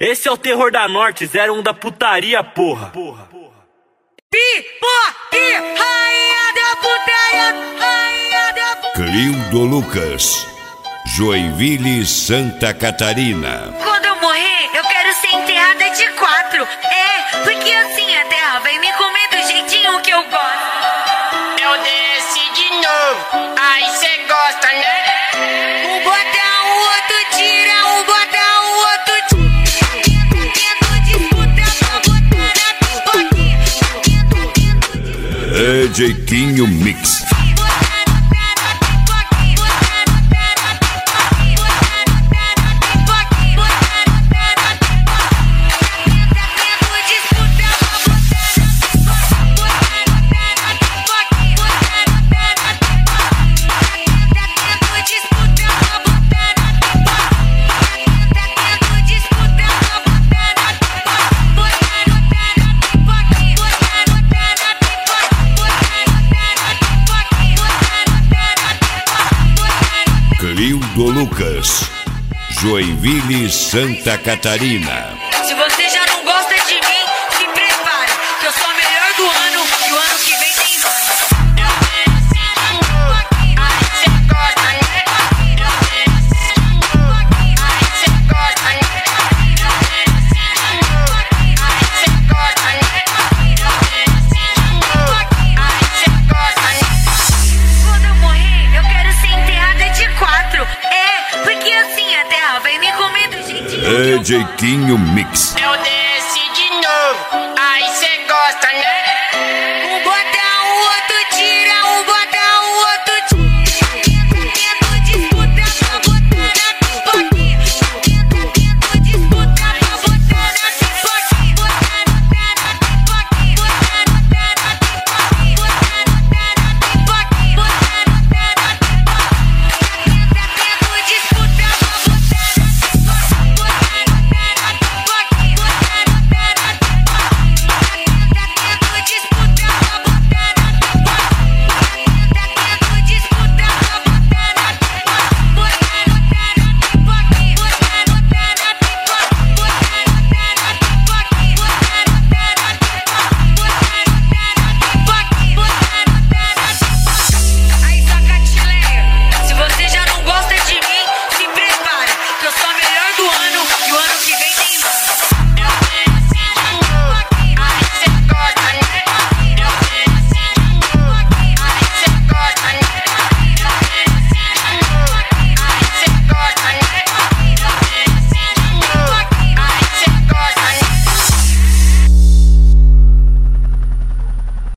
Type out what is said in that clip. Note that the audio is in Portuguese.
Esse é o terror da Norte, 01 da putaria, porra. Rainha da putaria, rainha da putaria. Cleildo Lucas, Joinville, Santa Catarina. Quando eu morrer, eu quero ser enterrada de 4. Porque assim a terra vai me comer do jeitinho que eu gosto. Eu desci de novo, aí cê gosta, né? Um bota, o outro tira, um bota, o outro tira. Tento disputar pra botar na pipoquinha. É Jeitinho Mix. Cleildo Lucas, Joinville, Santa Catarina. Se você já não gosta de mim, se prepara, que eu sou a melhor do ano e o ano que vem tem mais. Eu desci de novo, aí cê gosta, né? Eu desci de novo, aí cê gosta, né? Eu desci de novo, aí cê gosta, né? Eu desci de novo, aí cê gosta, né? Quando eu morrer, eu quero ser enterrada de 4. Porque assim a terra vai me comer do jeitinho que eu É gosto. Jeitinho Mix. Eu